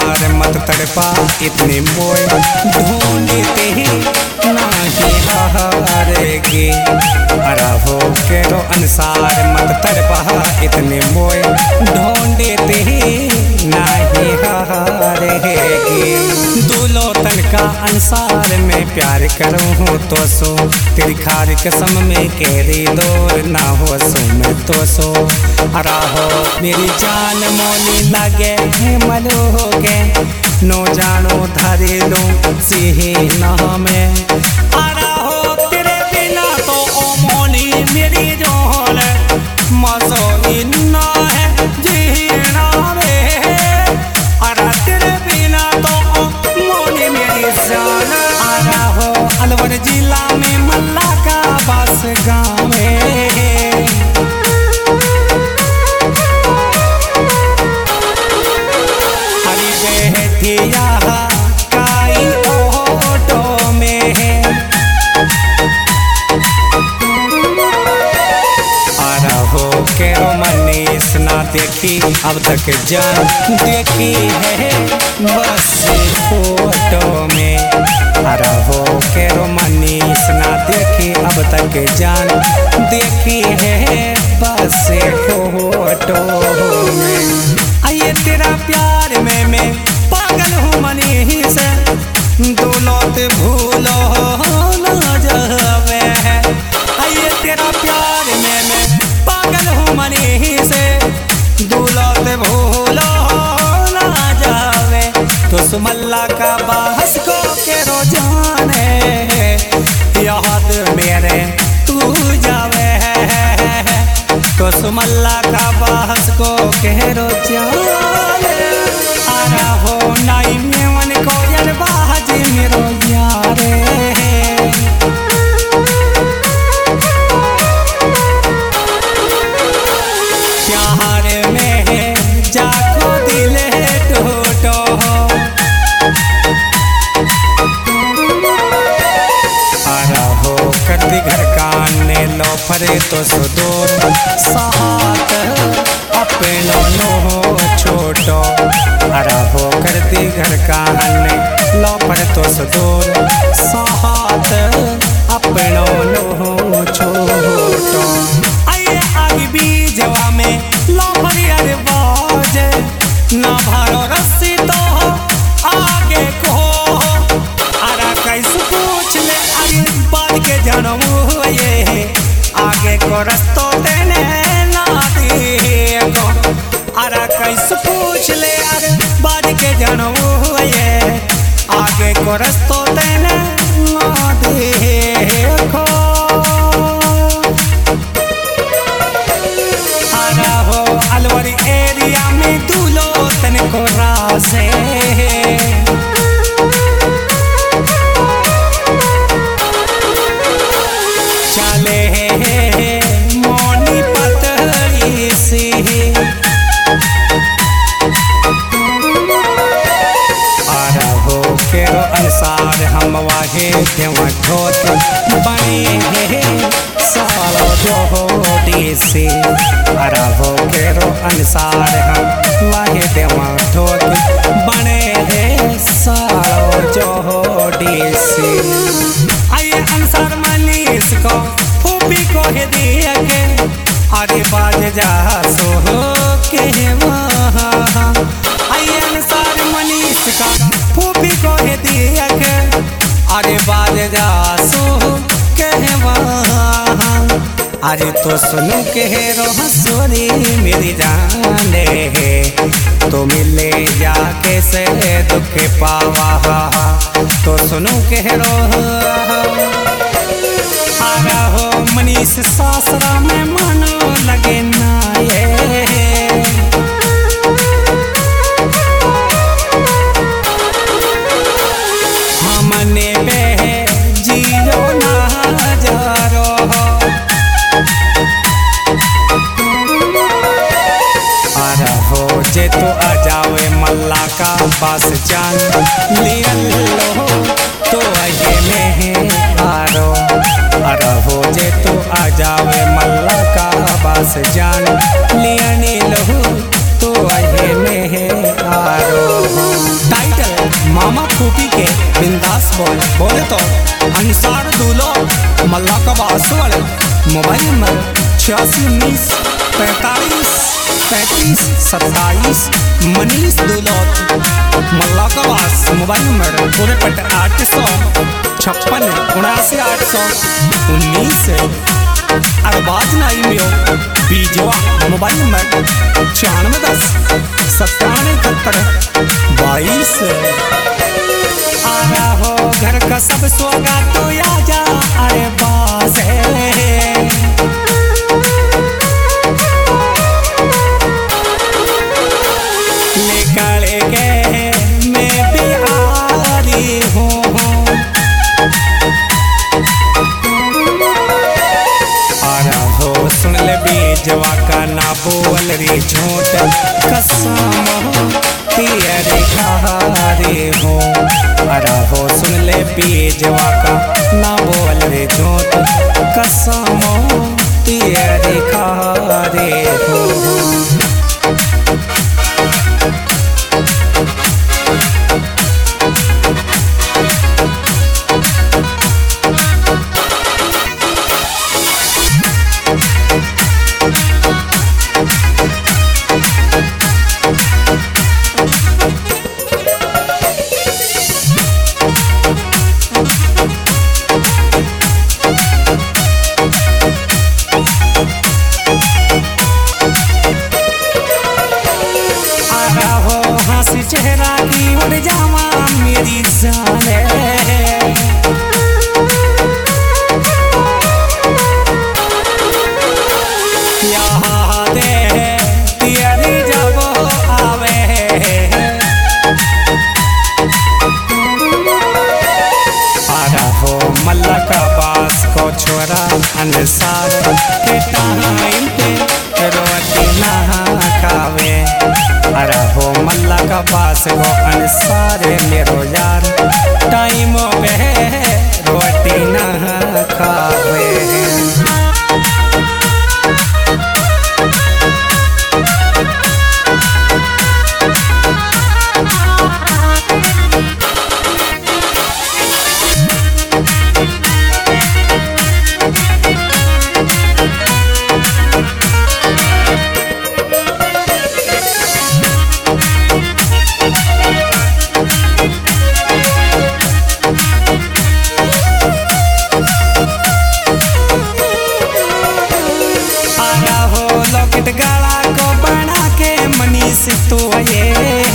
अनुसार मत तड़पा इतने मोए, ढूंढते ही नहीं हारेगी। रहो के रो अनुसार मत तड़पा इतने मोए, ढूंढते ही नहीं हारेगी। दूल्हो तन का अनुसार मैं प्यार करूँ तो सो, तेरी खारी कसम में केरी दूर ना हो सो मैं तो सो। रहो मेरी जान मोनी लगे मलोगे, नो जानो धरे लो सीना में। रहो तेरे बिना तो ओ मोनी मेरी जान, मज़ो इन्ना है जीना में। अरे तेरे बिना तो ओ मोनी मेरी जान। रहो अलवर जिला में मल्ला का बस गाँव में, काई ऑटो में रहो के रोमनीस ना देखी अब तक जान, देखी है बस फोटो में। रहो के रोमनीस ना देखी अब तक जान, देखी है बस फोटो में। आइए तेरा प्यार में मैं पागल हूँ मनी से, दौलत भूलो ना जावे। आइए तेरा प्यार में मैं पागल हूँ मनी से, दौलत भूलो ना जावे। तो सुमल्ला का बहस को के रोजाने याद मेरे तू जावे। तो सुमल्ला का बहस को के रोजाने हो नाई मेवन कोयल बाजी मेरो यारे। प्यार में जाको दिल टूटो, रहो कर दी घर काने लो फरे तो सुदूर, साथ अपनो नो छोटो। रहो कर दी घर काने लो फरे तो सुदूर, साथ अपनो नो छोटो। आइए आगे बीजवा में लो फरी अरे बाजे, ना भारो रस्सी तो आगे को। अरे कैसे पूछ ले अरे बाद के जन्म ये, आगे को रस्तो देने ना देखो। अरे कैसे पूछ ले अरे बाद के जन्म ये, आगे को रस्तो देने ना देखो। अरे हो अलवरी एरिया में दूल्हो तन को रासे, चले मोनी पतली सी। रहो के अनुसार हम वाहे देवा ठोक बने सालो जोड़ी से। रहो के अनुसार हम वाहे देवा ठोक बने सालो जोड़ी से। आइए अनुसार मनीष को फूफी को है दिया के, अरे बाज जा सो के वहाँ। आइए अनुसार मनीष का फूफी को है दिया के, अरे बाज जा सो के वहाँ। अरे तो सुनू के रो हंसोरी मेरी जाने है, तो मिले जाके से दुख पावा। तो सुनू के रो हो मनीष सासरा में मनो लगे ना ये। हमने पे जियो ना जारो, रहो जे तो आ जावे मल्ला का पास जान, लियल लो तो ये में आरो। रहो जे तो आ जावे मल्ला का पास जान, लियनी लहू तो ये में आरो। यूपी के बिंदास बॉय बोले तो अंसार दूलो मल्ला का बासवाल। Mobile number 8619453527। मनीष दुलौत मल्ला का बास। मोबाइल नंबर 856 अरबाज नाई में बीजवा। Mobile number 9410977122। आया हो घर का सब सोगा तो या जा अरे बास है। निकल गए मैं बिहारी हूँ। सुन ले बीजवा का ना बोल रे झूठ कसम तेरे खारे हो। अरे हो सुन ले बीजवा का ना बोल रे झूठ कसम तेरे खारे हो। चेहरा की उड़ जावा मेरी जान याद तेरी जब आवे। आरा हो मल्ला का बास को छोरा अंसार के टाइम पे रोटी ना खावे। अरे हो मल्ला का पास वो अंसार मेरो यार टाइम पे रोटी ना खावे। गाला को बना के मनीष तो ये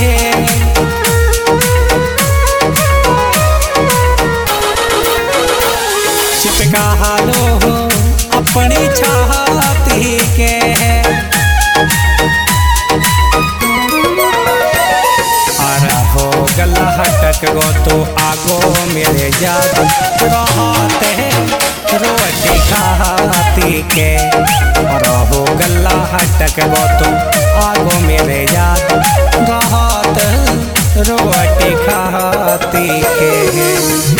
चिपका हालो हो अपनी छाती के। आरा हो गला हटक गो तो आगो मेरे याद रहते रोटी खाती के। रहो गला हटक गो तो आगो मेरे याद रहत रोटी खाती के।